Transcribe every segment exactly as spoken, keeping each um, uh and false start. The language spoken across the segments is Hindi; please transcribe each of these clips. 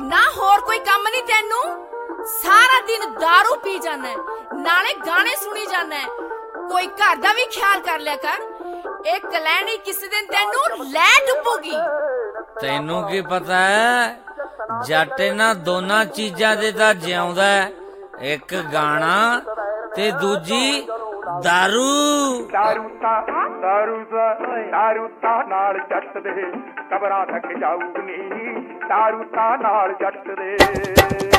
ना होर कोई काम नहीं तेनू? सारा दिन दारू पी जाना है, नाले गाने सुनी जाना है, कोई घर दा भी ख्याल कर लिया कर। एक कलैनी किसी दिन तेनू लै डुबूगी। तेनू की पता है जट ना दोना चीजा दे ता जिउंदा है, एक गाना ते दूजी दारू। दारू ता दारू ता दारू ता नाल जट दे कबरां तक जाऊगी, दारू ता नाल जट दे।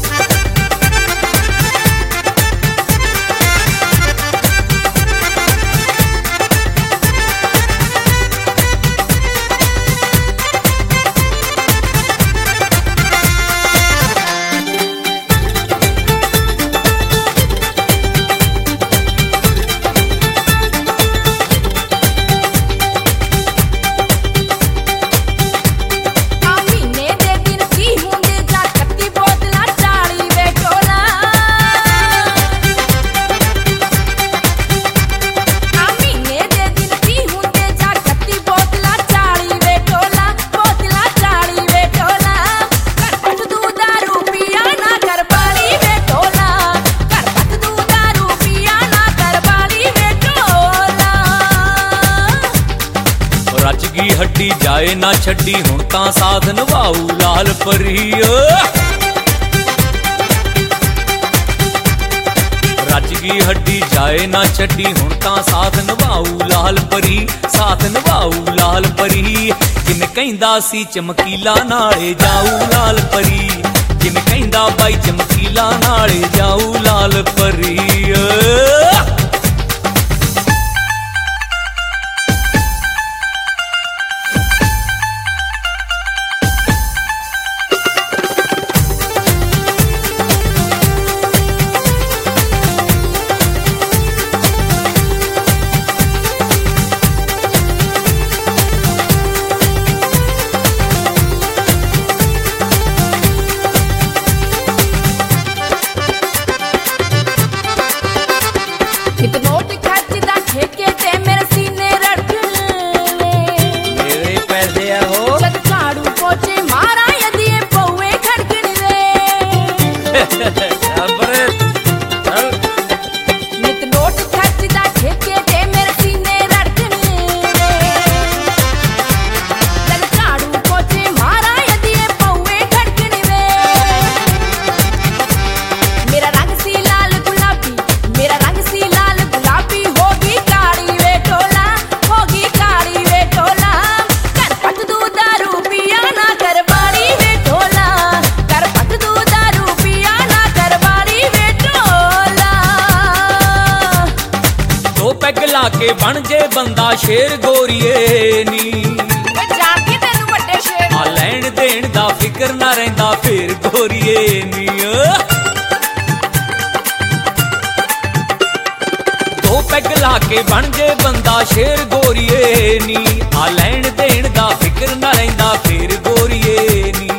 हड्डी जाए ना छड्डी हुण तां साथ निभाऊ लाल परी। रच गई हड्डी जाए ना छड्डी हुण तां साथ निभाऊ लाल परी, साथ निभाऊ लाल परी। जिन कहिंदा सी चमकीला नाले जाऊ लाल परी, जिन कहिंदा बाई चमकीला नाले जाऊ लाल परी। के बन जे बंदा शेर गोरिए नी, जानदी तैनू वड्डे शेर। आ लैण देण दा फिकर ना रहिंदा फिर गोरिए नी। दो पैग ला के बन जे बंदा शेर गोरिए नी, आ लैण देण दा फिकर ना रहिंदा फिर गोरिए नी।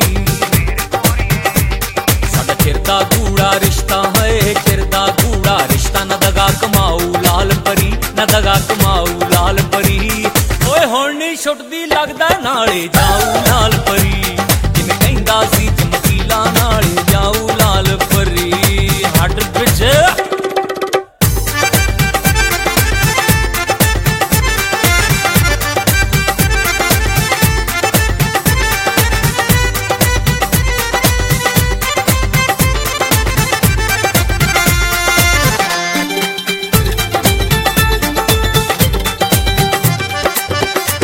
साडा चिर दा गूड़ा रिश्ता है, चिर दा गूड़ा रिश्ता न दगा कमाऊ लाल परी, न दगा कमाऊ लाल परी। ओए हुण नहीं छुटदी लगदा नाले जाऊ लाल परी, जिन कहिंदा सी चमकीला नाले जाऊ लाल परी। हट पिछे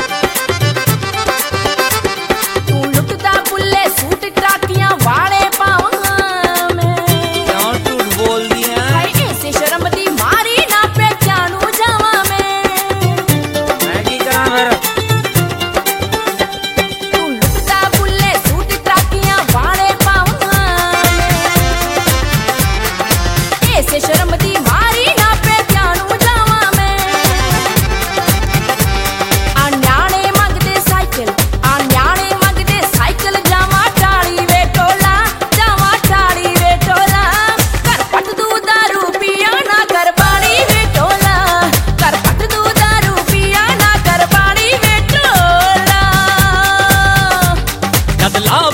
वाले पा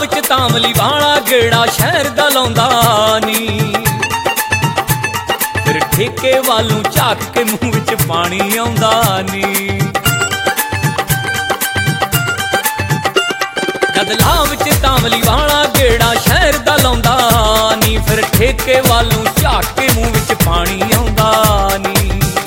ਵਿਚ ਤਾਮਲੀ ਵਾਲਾ ਗੇੜਾ ਸ਼ਹਿਰ ਦਾ ਲਾਉਂਦਾ ਨੀ ਫਿਰ ਠੇਕੇ ਵਾਲੋਂ ਝਾਕ ਕੇ ਮੂੰਹ ਵਿੱਚ ਪਾਣੀ ਆਉਂਦਾ ਨੀ ਜਦ ਲਾਹ ਵਿੱਚ ਤਾਮਲੀ ਵਾਲਾ ਗੇੜਾ ਸ਼ਹਿਰ ਦਾ ਲਾਉਂਦਾ ਨੀ ਫਿਰ ਠੇਕੇ ਵਾਲੋਂ ਝਾਕ ਕੇ ਮੂੰਹ ਵਿੱਚ ਪਾਣੀ ਆਉਂਦਾ ਨੀ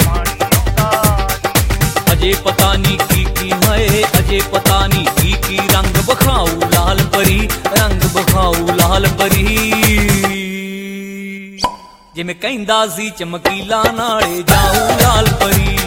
ਅਜੇ ਪਤਾ ਨੀ ਕੀ ਕੀ ਹੈ ਅਜੇ ਪਤਾ ਨੀ ਕੀ ਕੀ ਰੰਗ ਵਿਖਾਊ ਲਾਲ ਪਰੀ ਰੰਗ ਵਿਖਾਊ ਲਾਲ ਪਰੀ ਜਿਵੇਂ ਕਹਿੰਦਾ ਸੀ ਚਮਕੀਲਾ ਨਾਲੇ ਜਾਊ ਲਾਲ ਪਰੀ